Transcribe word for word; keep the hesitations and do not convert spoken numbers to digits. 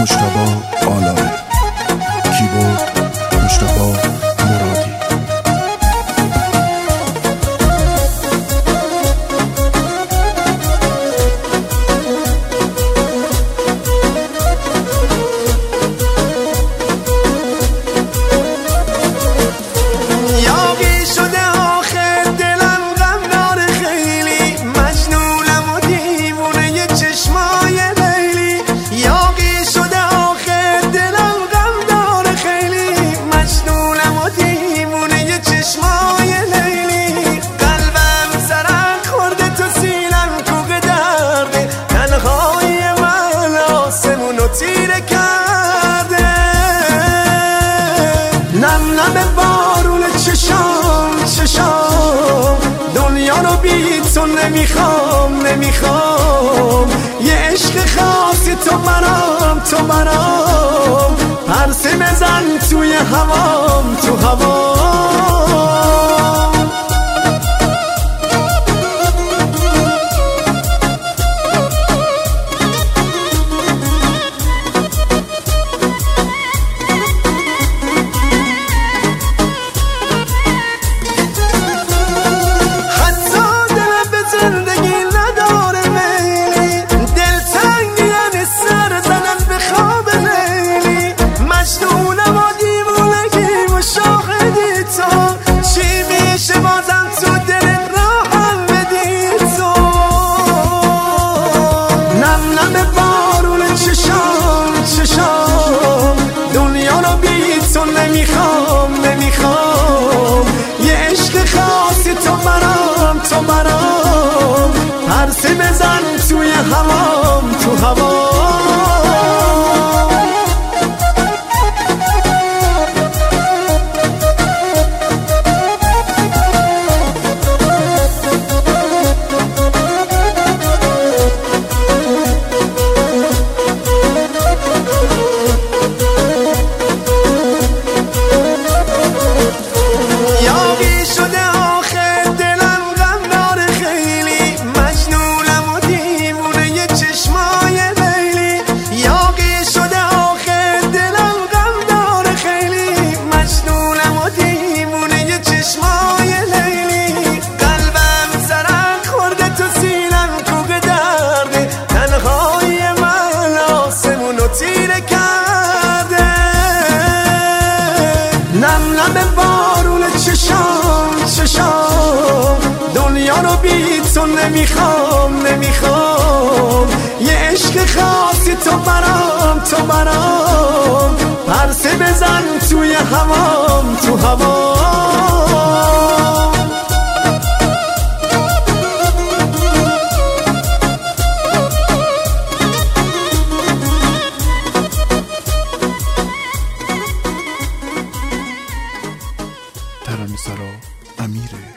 مجتبی آلاره، کیبورد مجتبی مرادی. نم بارون چشام چشام دنیا رو بی تو نمیخوام نمیخوام یه عشق خاصی تو برام تو برام پرسه بزن توی هوام تو هوام. نمیخوام نمیخوام یه عشق خاصی تو برام تو برام پرسه بزن توی هوام تو هوام. نم نم بارون چشام چشام دنیا رو بی تو نمیخوام نمیخوام یه عشق خاصی تو برام تو برام پرسه بزن توی هوام تو هوام. ترانه‌سرا امیر